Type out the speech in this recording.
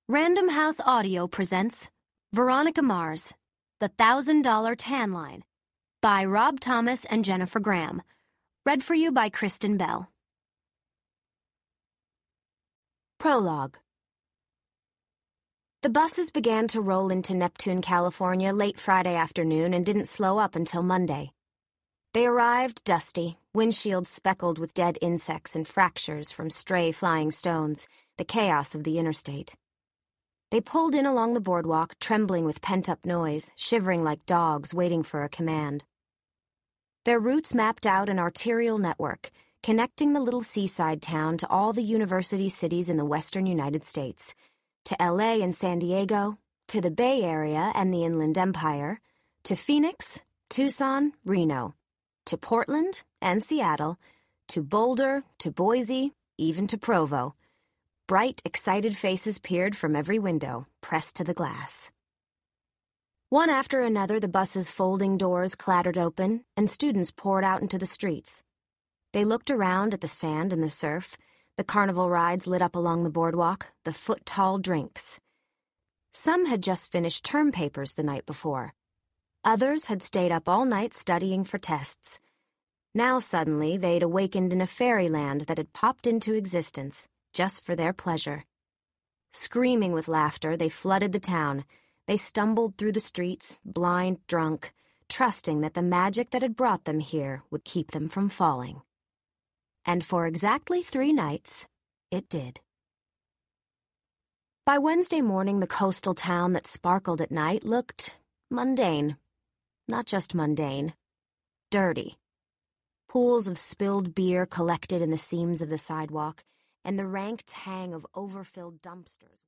Random House Audio presents Veronica Mars, The $1,000 Tan Line, by Rob Thomas and Jennifer Graham. Read for you by Kristen Bell. Prologue. The buses began to roll into Neptune, California late Friday afternoon and didn't slow up until Monday. They arrived dusty, windshields speckled with dead insects and fractures from stray flying stones, the chaos of the interstate. They pulled in along the boardwalk, trembling with pent-up noise, shivering like dogs waiting for a command. Their routes mapped out an arterial network, connecting the little seaside town to all the university cities in the western United States, to LA and San Diego, to the Bay Area and the Inland Empire, to Phoenix, Tucson, Reno, to Portland and Seattle, to Boulder, to Boise, even to Provo. Bright, excited faces peered from every window, pressed to the glass. One after another, the bus's folding doors clattered open, and students poured out into the streets. They looked around at the sand and the surf, the carnival rides lit up along the boardwalk, the foot-tall drinks. Some had just finished term papers the night before. Others had stayed up all night studying for tests. Now suddenly they'd awakened in a fairyland that had popped into existence, just for their pleasure. Screaming with laughter, they flooded the town. They stumbled through the streets, blind, drunk, trusting that the magic that had brought them here would keep them from falling. And for exactly 3 nights, it did. By Wednesday morning, the coastal town that sparkled at night looked mundane. Not just mundane, dirty. Pools of spilled beer collected in the seams of the sidewalk, and the rank tang of overfilled dumpsters.